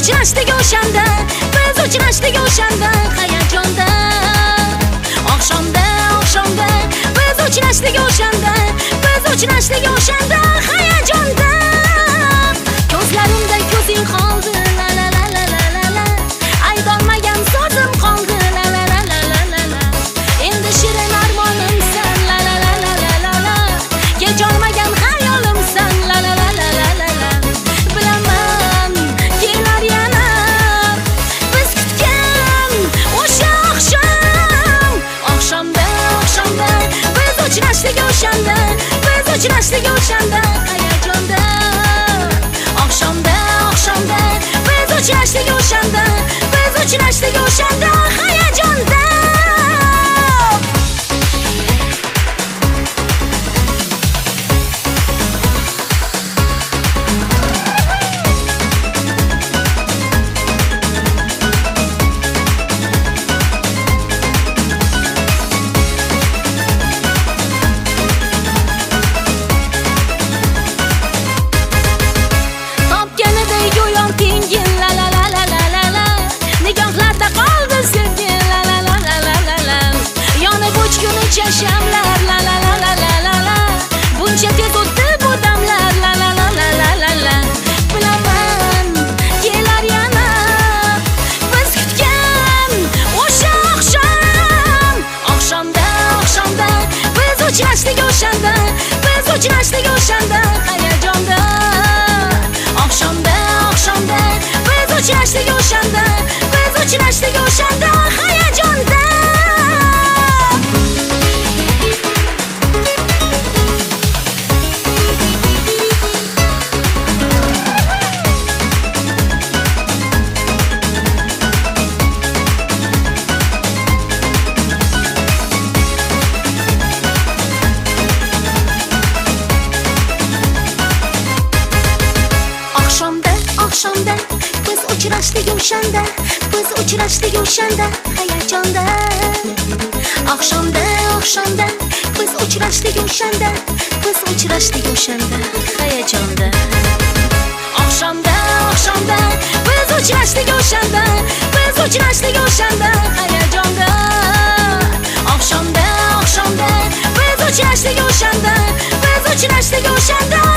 uchrashdik o'shanda, biz uchrashdik o'shanda hayajonda. Oqshomda, oqshomda biz uchrashdik o'shanda, biz uchrashdik o'shanda hayajonda. Ko'zlarimda ko'zing qoldi, la la la la la la la. Aytolmagan so'zim qoldi, la la la la la la la. Endi shirin armonimsan, la la la la la la la. Kecholmagan xayolimsan, la la la la la la la. Bilaman, kelar yana biz kutgan o'sha oqshom. Oqshomda, oqshomda biz uchrashdik o'shanda, biz uchrashdik o'shanda hayajonda. Oqshomda, oqshomda biz uchrashdik o'shanda, biz uchrashdik o'shanda hayajonda. Shamlar la la la la la la la. Buncha tez o'tdi bu damlar la la la la la la la. Bilaman, kelar yana biz kutgan o'sha oqshom. Oqshomda, oqshomda biz uchrashdik o'shanda, biz uchrashdik o'shanda hayajonda. Oqshomda, oqshomda biz uchrashdik o'shanda, biz uchrashdik o'shanda hayajonda. Oqshomda biz uchrashdik o'shanda, biz uchrashdik o'shanda hayajonda. Oqshomda, oqshomda biz uchrashdik o'shanda, biz uchrashdik o'shanda hayajonda. Oqshomda, oqshomda biz uchrashdik o'shanda, biz uchrashdik o'shanda hayajonda. Oqshomda, oqshomda biz uchrashdik o'shanda, biz uchrashdik o'shanda